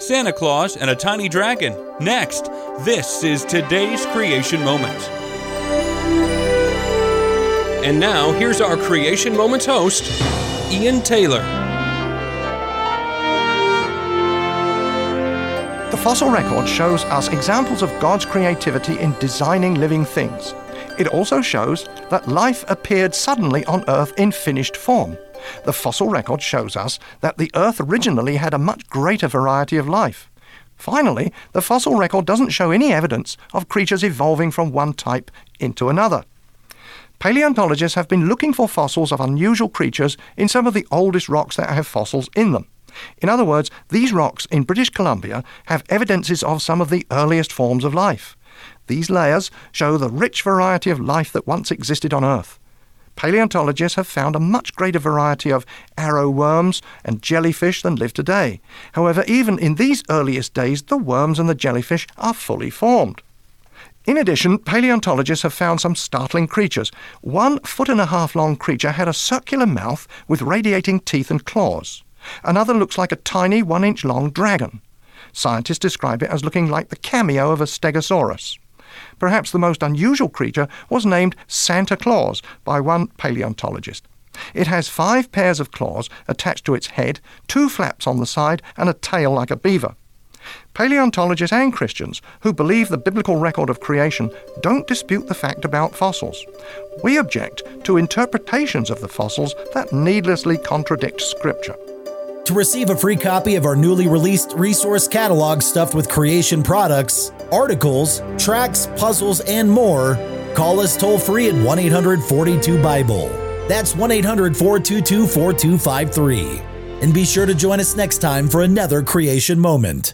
Santa Claus, and a tiny dragon. Next, this is today's Creation Moment. And now, here's our Creation Moments host, Ian Taylor. The fossil record shows us examples of God's creativity in designing living things. It also shows that life appeared suddenly on Earth in finished form. The fossil record shows us that the Earth originally had a much greater variety of life. Finally, the fossil record doesn't show any evidence of creatures evolving from one type into another. Paleontologists have been looking for fossils of unusual creatures in some of the oldest rocks that have fossils in them. In other words, these rocks in British Columbia have evidences of some of the earliest forms of life. These layers show the rich variety of life that once existed on Earth. Paleontologists have found a much greater variety of arrow worms and jellyfish than live today. However, even in these earliest days, the worms and the jellyfish are fully formed. In addition, paleontologists have found some startling creatures. 1 1.5 long creature had a circular mouth with radiating teeth and claws. Another looks like a tiny 1-inch long dragon. Scientists describe it as looking like the cameo of a stegosaurus. Perhaps the most unusual creature was named Santa Claus by one paleontologist. It has 5 pairs of claws attached to its head, 2 flaps on the side, and a tail like a beaver. Paleontologists and Christians who believe the biblical record of creation don't dispute the fact about fossils. We object to interpretations of the fossils that needlessly contradict Scripture. To receive a free copy of our newly released resource catalog stuffed with creation products, articles, tracks, puzzles, and more, call us toll-free at 1-800-42-BIBLE. That's 1-800-422-4253. And be sure to join us next time for another Creation Moment.